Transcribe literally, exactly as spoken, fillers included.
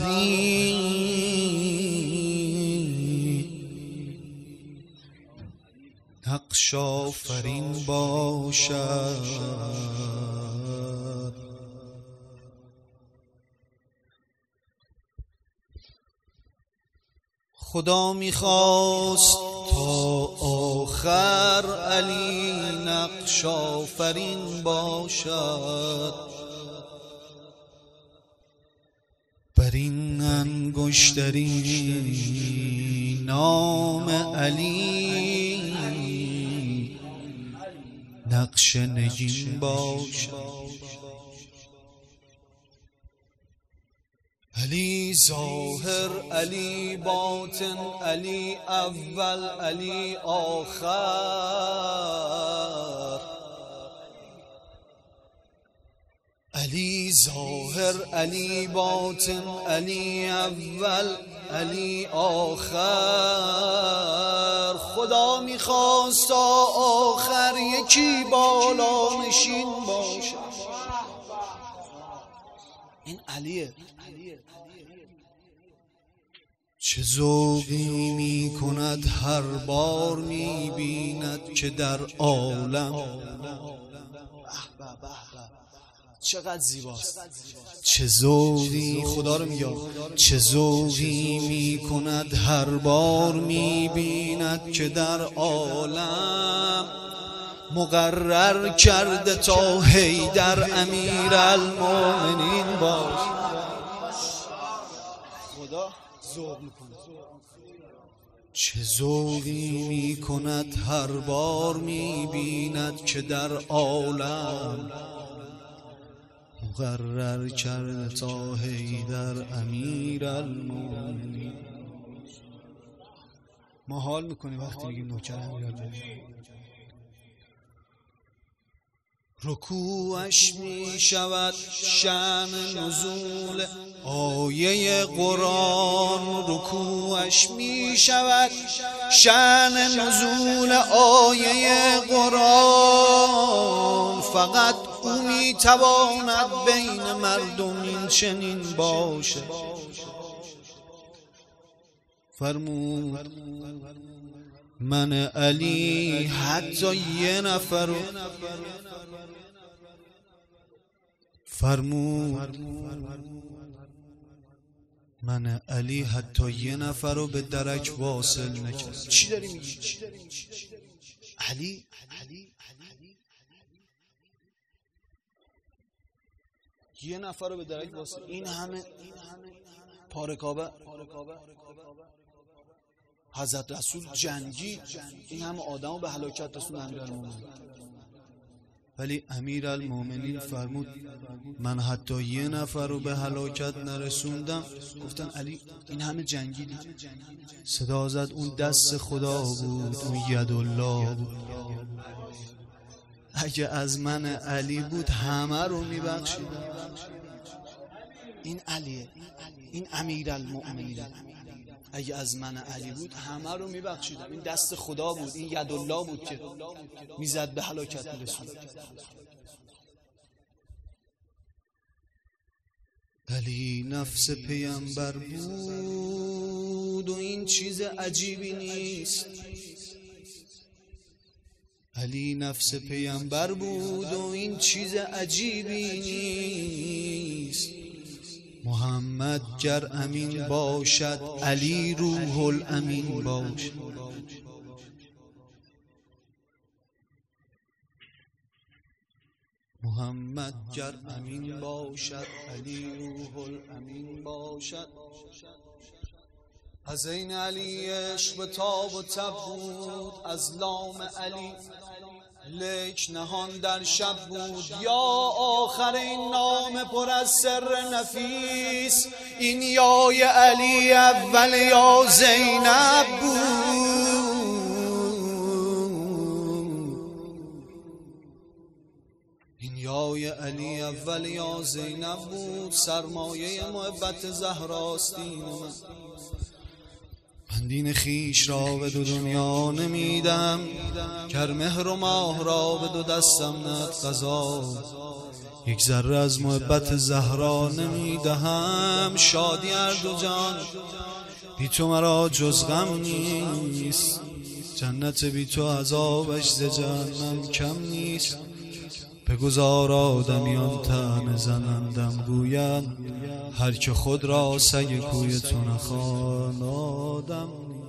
علی نقش آفرین باشد. خدا میخواست تا آخر علی نقش آفرین باشد. بر این انگشتری نام علی نقش نگین باشد. علی ظاهر علی باطن علی اول علی آخر. علی ظاهر علی باطن علی اول علی آخر. خدا میخواست تا آخر یکی بالا نشین باشه. این علیه. چه ذوقی می کند هر بار می بیند که در عالم چقدر زیباست. چه ذوقی خدا رو میگه، چه ذوقی می کند هر بار می بیند که در عالم مقرر کرده تا حیدر امیر المومنین باش. خدا ذوق میکنه. چه ذوقی میکند هر بار میبیند که در عالم مقرر کرده تا حیدر امیر المومنین. ما حال میکنیم وقتی میگیم نوکر امیر المومنین. رکوعش می شود شأن نزول آیه قرآن. رکوعش می شود شأن نزول آیه قرآن. فقط او می تواند بین مردم این چنین باشه. فرمود من علی حتی یه نفر فرمود من علی حتی یه نفر رو به درک واصل نکرد. چی داری میگی؟ علی یه نفر رو به درک واصل. این همه پارکابه حضرت رسول جنگی، این همه آدم رو به هلاکت رسول امیرالمومنین. ولی امیرالمومنین فرمود من حتی یه نفر رو به هلاکت نرسوندم. گفتن علی این همه جنگیدی. صدا زد اون دست خدا بود، اون ید الله بود. اگه از من علی بود همه رو میبخشیدم. این علیه، این امیرالمومنین. اگه از من علی بود همه رو میبخشیدم. این دست خدا بود، این ید الله بود که میزد به هلاکت رسول. علی نفس پیامبر بود و این چیز عجیبی نیست. علی نفس پیامبر بود و این چیز عجیبی نیست. محمد گر امین باشد علی روح الامین باشد. محمد گر امین باشد علی روح الامین باشد. از این علی عشق به تاب و تب بود، از لام علی لیک نهان در شب بود. یا آخر این نام پر از سر نفیس، این یای علی اول یا زینب بود. این یای علی اول یا زینب بود. سرمایه محبت زهراستین من. من دین خیش را به دو دنیا نمیدم، گر مهر و ماه را به دو دستم ند قضا. یک ذره از محبت زهرا نمیدهم. شادی هر دو جان بی تو مرا جز غم نیست، جنت بی تو عذابش ز جهنم کم نیست. بگذار آدمیان طعنه زنندم گویند، هر که خود را سگ کوی تو نخواند آدم نیست.